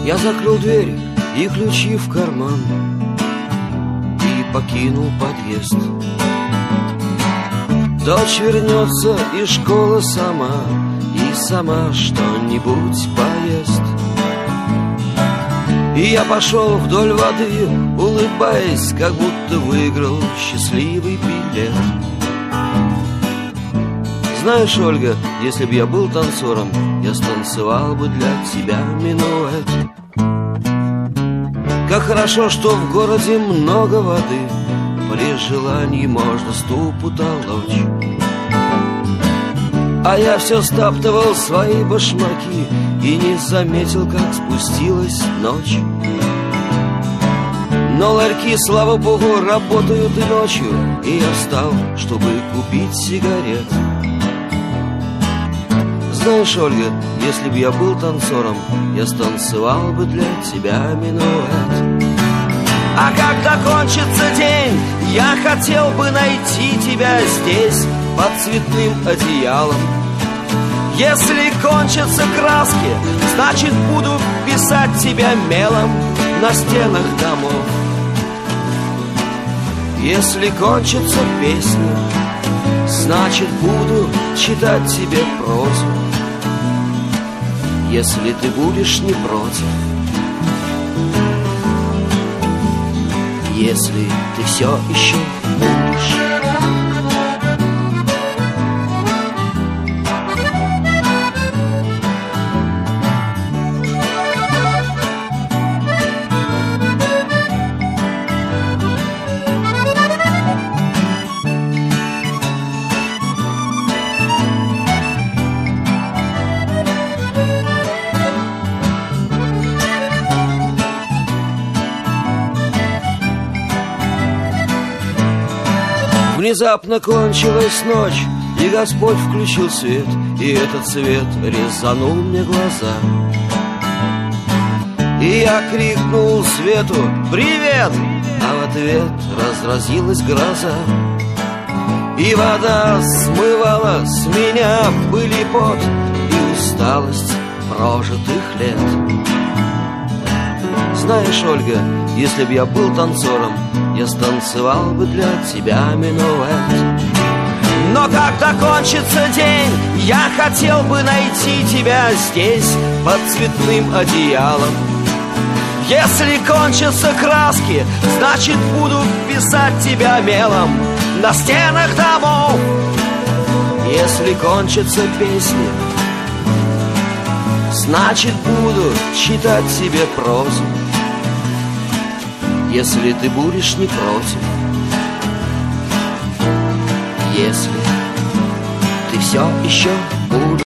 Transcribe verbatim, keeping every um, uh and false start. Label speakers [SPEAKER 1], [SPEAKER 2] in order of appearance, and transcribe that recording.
[SPEAKER 1] Я закрыл дверь и ключи в карман и покинул подъезд. Дочь вернется и школа сама, и сама что-нибудь поест. И я пошел вдоль воды, улыбаясь, как будто выиграл счастливый билет. Знаешь, Ольга, если бы я был танцором, я станцевал бы для тебя минуэт. Как хорошо, что в городе много воды, при желании можно ступу толочь. А я все стаптывал свои башмаки и не заметил, как спустилась ночь. Но ларьки, слава богу, работают и ночью, и я встал, чтобы купить сигарет. Знаешь, Ольга, если бы я был танцором, я станцевал бы для тебя минуэт. А когда кончится день, я хотел бы найти тебя здесь, под цветным одеялом. Если кончатся краски, значит буду писать тебя мелом на стенах домов. Если кончатся песни, значит буду читать тебе прозу. Если ты будешь не против, если ты все еще будешь. Внезапно кончилась ночь, и Господь включил свет, и этот свет резанул мне глаза. И я крикнул свету «Привет!», а в ответ разразилась гроза. И вода смывала с меня пыль и пот и усталость прожитых лет. Знаешь, Ольга, если б я был танцором, я станцевал бы для тебя минуэт. Но когда кончится день, я хотел бы найти тебя здесь, под цветным одеялом. Если кончатся краски, значит буду писать тебя мелом на стенах домов. Если кончатся песни, значит буду читать тебе прозу. Если ты будешь не против, если ты все еще будешь.